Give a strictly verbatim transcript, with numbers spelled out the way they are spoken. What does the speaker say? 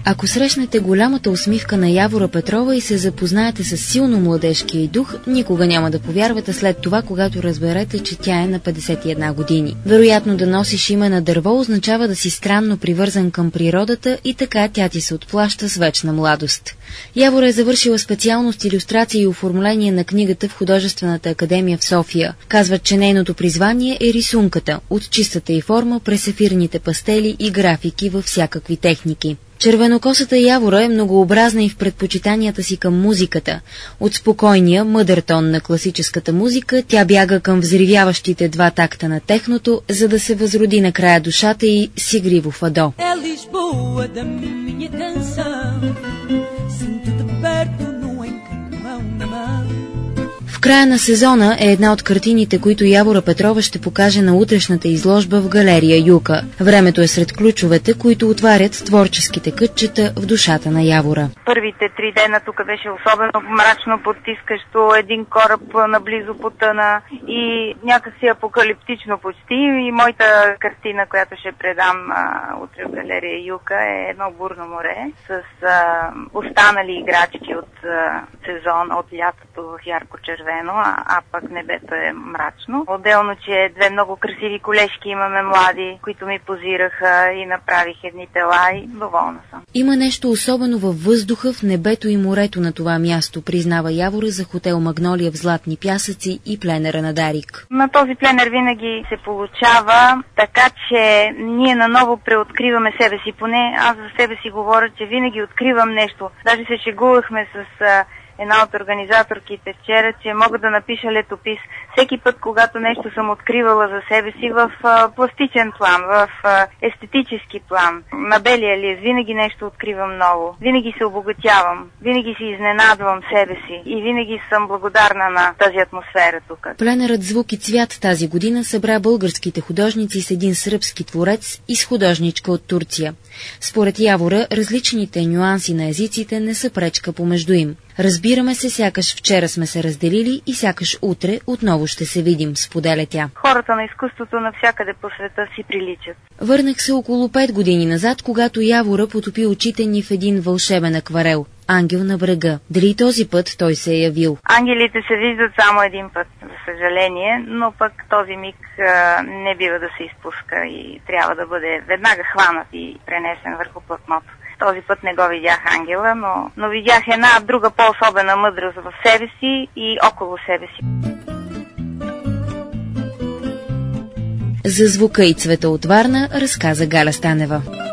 Ако срещнете голямата усмивка на Явора Петрова и се запознаете с силно младежкия й дух, никога няма да повярвате след това, когато разберете, че тя е на петдесет и една години. Вероятно да носиш име на дърво означава да си странно привързан към природата и така тя ти се отплаща с вечна младост. Явора е завършила специалност илюстрация и оформление на книгата в Художествената академия в София. Казват, че нейното призвание е рисунката, от чистата й форма през ефирните пастели и графики във всякакви техники. Червенокосата Явора е многообразна и в предпочитанията си към музиката. От спокойния, мъдър тон на класическата музика, тя бяга към взривяващите два такта на техното, за да се възроди накрая душата й с игриво фадо. В края на сезона е една от картините, които Явора Петрова ще покаже на утрешната изложба в галерия Юка. Времето е сред ключовете, които отварят творческите кътчета в душата на Явора. Първите три дена тук беше особено мрачно, потискащо, един кораб наблизо потъна и някакси апокалиптично почти. И моята картина, която ще предам а, утре в галерия Юка, е едно бурно море с а, останали играчки от а, сезон, от лятото в ярко-червено. А, а пък небето е мрачно. Отделно, че две много красиви колежки имаме млади, които ми позираха и направих едни тела и доволна съм. Има нещо особено във въздуха, в небето и морето на това място, признава Явора за хотел Магнолия в Златни пясъци и пленера на Дарик. На този пленер винаги се получава така, че ние наново преоткриваме себе си. Поне аз за себе си говоря, че винаги откривам нещо. Даже се шегувахме с една от организаторките вчера, че мога да напиша летопис всеки път, когато нещо съм откривала за себе си в а, пластичен план, в а, естетически план. На белия лист винаги нещо откривам ново, винаги се обогатявам, винаги си изненадвам себе си и винаги съм благодарна на тази атмосфера тук. Пленерът Звук и цвят тази година събра българските художници с един сръбски творец и с художничка от Турция. Според Явора, различните нюанси на езиците не са пречка помежду им. Разбираме се, сякаш вчера сме се разделили и сякаш утре отново ще се видим, споделя тя. Хората на изкуството навсякъде по света си приличат. Върнах се около пет години назад, когато Явора потопи очите ни в един вълшебен акварел – Ангел на брега. Дали този път той се е явил? Ангелите се виждат само един път, за съжаление, но пък този миг а, не бива да се изпуска и трябва да бъде веднага хванат и пренесен върху платното. Този път не го видях ангела, но, но видях една друга по-особена мъдрост в себе си и около себе си. За Звука и цвета от Варна разказа Галя Станева.